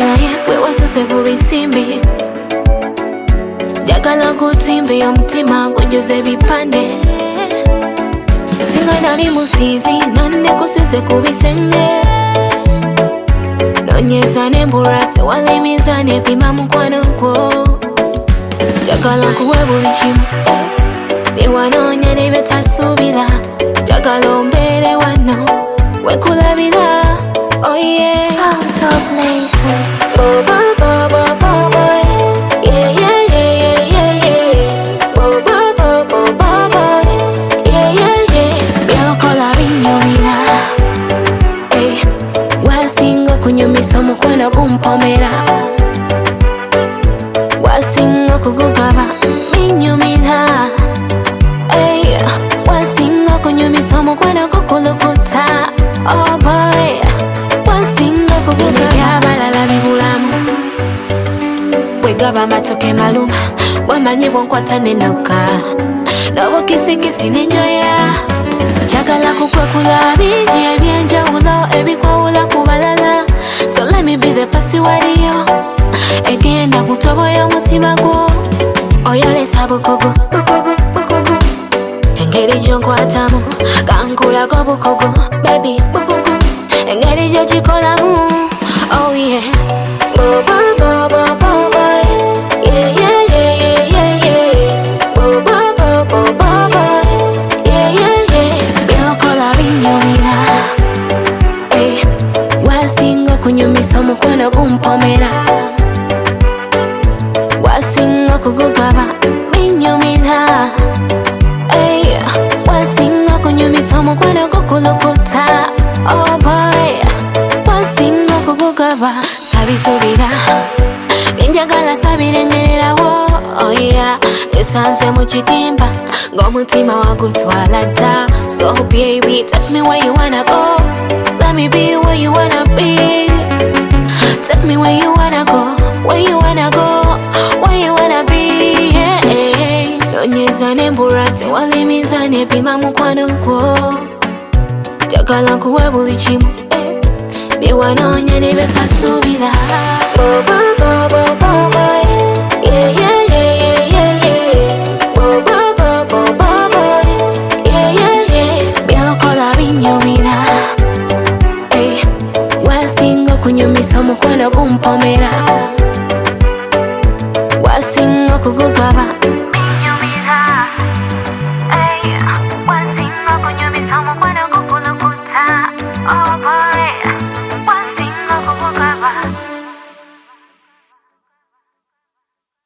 naye gwe wasuse ku bisimbi njagala kutimbi omutima ngujjuza ebipande singa nali musiizi nandikusize ku bisenge nonyeza nembulwa tewali mizaani epima mukwano gwo njagala nkuwe buli kimu byewanoonya ne byetasuubira njagala ombeere wano wekulabira oh yeah Sounds so blazing. Oh, boy, boy, boy, boy, boy. Yeah, yeah, yeah, yeah, yeah, yeah. Oh, boy, boy, boy, boy, boy. Yeah, yeah, yeah. Byokola binyumira. Hey, wasinga kunyumisa omukwano gumpomera. Wasinga kugugaba binyumira. Hey, wasinga kunyumisa omukwano gukulukuta. Oh boy, wasinga kugugaba abalala bibulamu wegaba amatoke maluma wamanyi bwonkwata nenoka n'obukisikisi nenjoya njagala kukwekula bingi ebyenjawulo ebikwawula ku balala so let me be the password yo egenda kutoboya omutima gwo oyolesa bukugu bukugu bukugu engeri gyonkwatamu kankulako bukugu baby bukugu engeri gyokikolamu oh yeah oh boy boy boy boy boy yeah yeah yeah yeah yeah yeah oh boy boy boy boy boy yeah yeah yeah byokola binyumira hey wasinga kunyumisa omukwano gumpomera wasinga kugugaba binyumira hey wasinga kunyumisa omukwano gukulukuta oh boy wasinga kugugaba sabisubira binjagala sabirengererawo oh yeah esanze mu kitimba ng'omutima wagutwala dda so baby take me where you wanna go let me be where you wanna be take me where you wanna go where you wanna go where you wanna be yeah, yeah. Nonyeza nembulwa tewali mizaani epima mukwano gwo njagala nkuwe buli kimu byewanoonya ne byetasuubira